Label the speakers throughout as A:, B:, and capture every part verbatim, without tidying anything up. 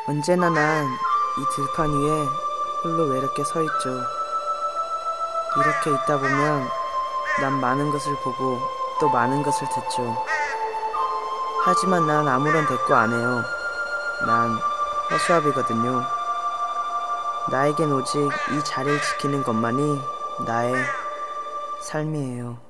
A: 언제나 난 이 들판 위에 홀로 외롭게 서 있죠. 이렇게 있다 보면 난 많은 것을 보고 또 많은 것을 듣죠. 하지만 난 아무런 대꾸 안 해요. 난 허수아비거든요. 나에겐 오직 이 자리를 지키는 것만이 나의 삶이에요.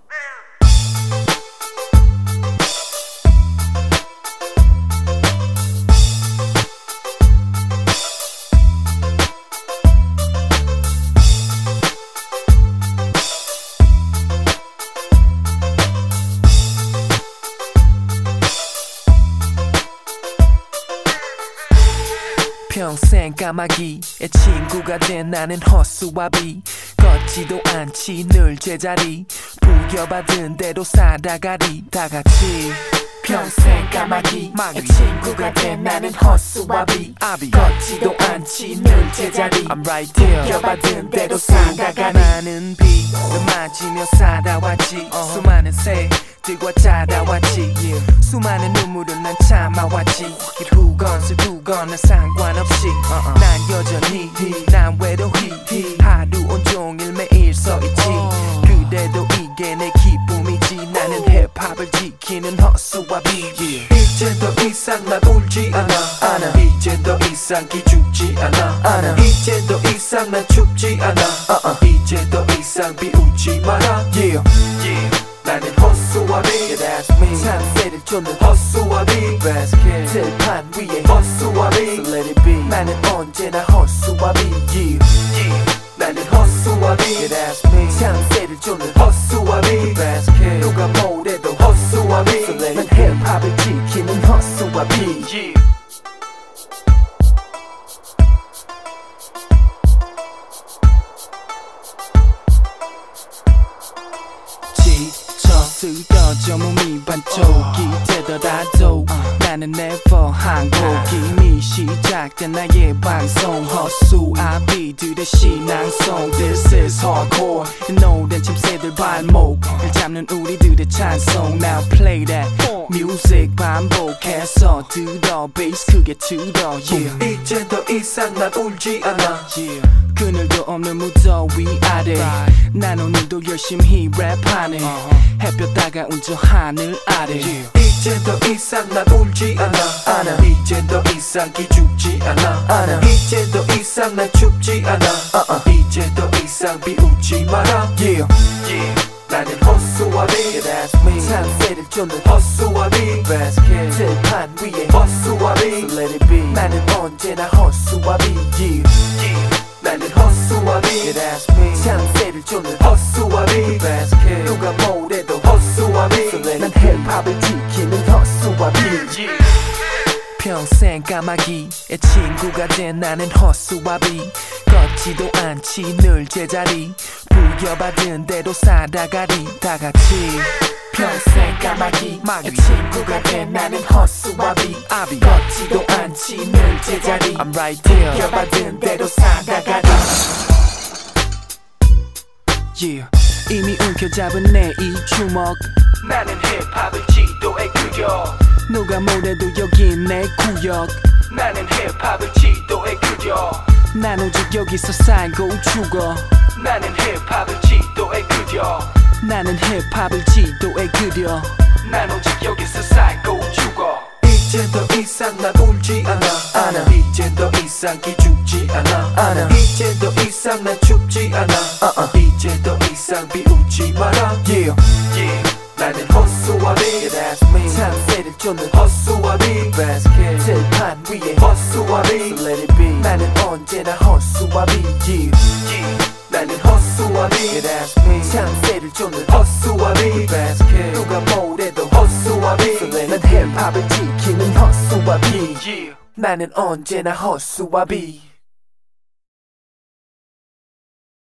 B: 평생 까마귀의 친구가 된 나는 허수아비. 걷지도 않지 늘 제자리, 부여받은 대로 살아가리 다같이. 평생 까마귀의 친구가 된 나는 허수아비. 걷지도 않지 늘 제자리, 부여받은 대로 살아가리. 많은 비를 맞으며 살아왔지. 수많은 새들과 자라왔지. 수많은 눈물을 난 참아왔지. 길후건 슬프건 난 상관없이 난 여전히 난 외로이 하루 온종일 매일 서있지. 그래도 이게 내 기쁨이지. 나는 힙합을 지키는 허수아비.
C: 이제 더 이상 난 울지 않아, 않아. 이제 더 이상 기죽지 않아, 않아. 이제 더 이상 난 춥지 않아, uh-uh. 이제 더 이상 비웃지 마라.
B: yeah.
C: yeah. 나는 허수아비.
B: yeah, that's me. 참새를 쫓는
C: 허수아비.
B: 들판 위에
C: 허수아비.
B: so let it be. 나는 언제나 허수아비. yeah.
C: yeah. 나는 허수아비.
B: yeah, that's me. 참새를 쫓는
C: 허수아비.
B: 누가 뭐래도
C: 허수아비.
B: so let it be. 난 힙합을 지키는 허수아비.
C: yeah.
B: 쓰러져 몸이 반쪽이 되더라도 나는 never 항복이. 이미 시작된 나의 방송 허수아비들의 신앙송. This is hardcore. 이 노래는 침새들 발목을 잡는 우리들의 찬송. Now play that music 반복해서 들어 베이스 크게 틀어. yeah.
C: 이제 더 이상 난 울지 않아,
B: yeah. 그늘도 없는 무더위 아래 난 오늘도 열심히 랩하네. 햇볕 따가운 저 하늘 아래.
C: 이제 더 이상 난 울지 않아, 않아. 이제 더 이상 기죽지 않아, 않아. 이제 더 이상 난 춥지 않아, uh-uh. 이제 더 이상 비웃지 마라.
B: yeah.
C: yeah. 나는 허수아비.
B: yeah, that's me. 참새를 쫓는
C: 허수아비.
B: 들판 위에
C: 허수아비.
B: so let it be. 나는 언제나 허수아비. yeah.
C: yeah. 나는 허수아비.
B: yeah, that's me. 참새를 쫓는
C: 허수아비.
B: 누가 뭐래도
C: 허수아비.
B: so 난 힙합을 지키는 허수아비.
C: yeah.
B: 평생 까마귀의 친구가 된 나는 허수아비. 걷지도 않지 늘 제자리, 부여받은 대로 살아가리 다같이. 평생 까마귀의 친구가 된 나는 허수아비. 걷지도 않지 늘 제자리, I'm right there. 부여받은 대로 살아가리. yeah. 이미 움켜잡은 내 이 주먹,
C: 나는 힙합을 지도에 그려.
B: 누가 뭐래도 여긴 내 구역.
C: 나는 힙합을 지도에 그려.
B: 난 오직 여기서 살고 죽어.
C: 나는 힙합을 지도에 그려.
B: 나는 힙합을 지도에 그려.
C: 난 오직 여기서 살고 죽어. 이제 더 이상 난 울지 않아, 않아. 이제 더 이상 기죽지 않아, 않아. 이제 더 이상 난 춥지 않아, uh-uh. 이제 더 이상 비웃지 마라.
B: yeah.
C: yeah. 나는 허수아비.
B: yeah, that's me. 참새를 쫓는
C: 허수아비.
B: 들판 위에
C: 허수아비.
B: so let it be. 나는 언제나 허수아비. yeah.
C: yeah. 나는 허수아비.
B: yeah, that's me. 참새를 쫓는
C: 허수아비.
B: 누가 뭐래도
C: 허수아비.
B: so 난 힙합을 지키는 허수아비.
C: yeah.
B: 나는 언제나 허수아비.